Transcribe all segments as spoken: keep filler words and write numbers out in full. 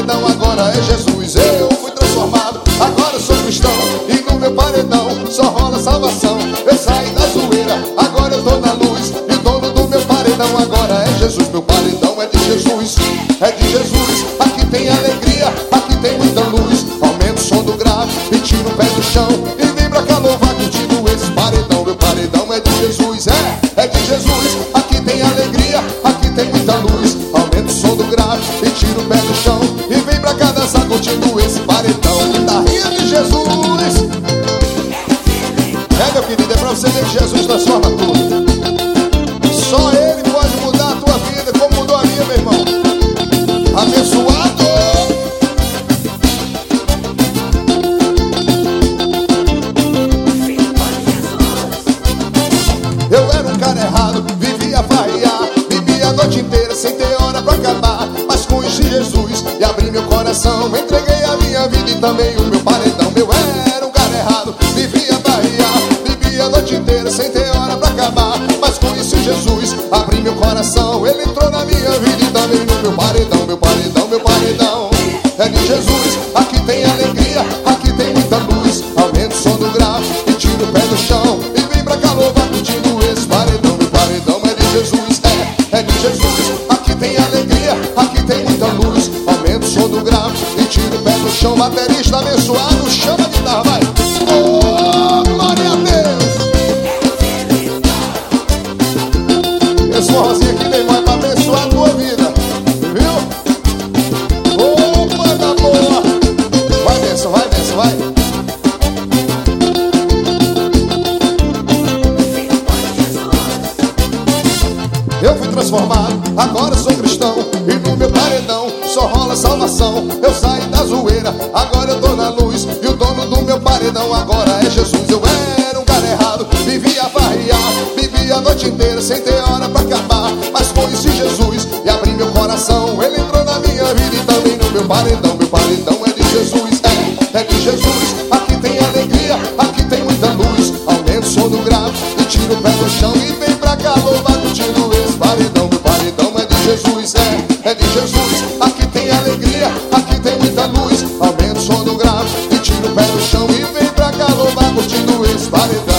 paredão, agora é Jesus. Eu fui transformado, agora sou cristão, e no meu paredão só rola salvação. Eu saí da zoeira, agora eu tô na luz, e o dono do meu paredão agora é Jesus. Meu paredão é de Jesus, é de Jesus. Aqui tem alegria, aqui tem muita luz. Aumenta o som do grave e tira o pé do chão, e vem pra cá louvar curtindo esse paredão. Meu paredão é de Jesus, é, é de Jesus. Aqui tem alegria, aqui tem muita luz. Aumenta o som do grave e tira o pé do chão, e vem pra cá dançar curtindo esse paredão. Guitarrinha de Jesus. É, meu querido, é pra você ver que Jesus transforma tudo. Só Ele pode mudar a tua vida como mudou a minha, meu irmão. Abençoado. Eu era um cara errado, vivia a farrear, vivia a noite inteira sem ter hora pra acabar. Mas conheci Jesus e abri meu coração, entreguei a minha vida e também o meu paredão. Eu era um cara errado, vivia a farrear, vivia a noite inteira sem ter hora pra acabar. Mas conheci Jesus, abri meu coração, Ele entrou na minha vida e também no meu paredão. Meu paredão, meu paredão é de Jesus. Aqui tem alegria, aqui tem muita luz. Aumenta o som do grave e tira o pé do chão, e vem pra cá louvar curtindo esse paredão. Meu paredão é de Jesus, é, é de Jesus. Aqui tem alegria, aqui tem muita luz. Aumenta o som do grave e tira o pé do chão. Baterista abençoado, chama a guitarra, vai. Oh, glória a Deus. Esse forrozinho aqui, meu irmão, é pra abençoar a tua vida, viu? Oh, banda boa. Vai, benção, vai, benção, vai. Eu fui transformado, agora sou cristão, e no meu paredão só rola salvação. Eu saí da zoeira, agora eu tô na luz, e o dono do meu paredão agora é Jesus. Eu era um cara errado, vivia a farrear, vivia a noite inteira sem ter hora pra acabar. Mas conheci Jesus e abri meu coração, Ele entrou na minha vida e também no meu paredão. Meu paredão é de Jesus, é, é de Jesus. Aqui tem alegria, aqui tem muita luz. Aumenta o som do grave e tira o pé do chão, e vem pra cá louvar curtindo esse paredão. Meu paredão é de Jesus, é, é de Jesus. Aqui tem alegria, aqui tem muita luz. Aumenta o som do grave e tira o pé do chão, e vem pra cá louvar curtindo esse paredão.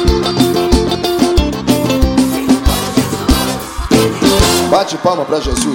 Bate palma pra Jesus.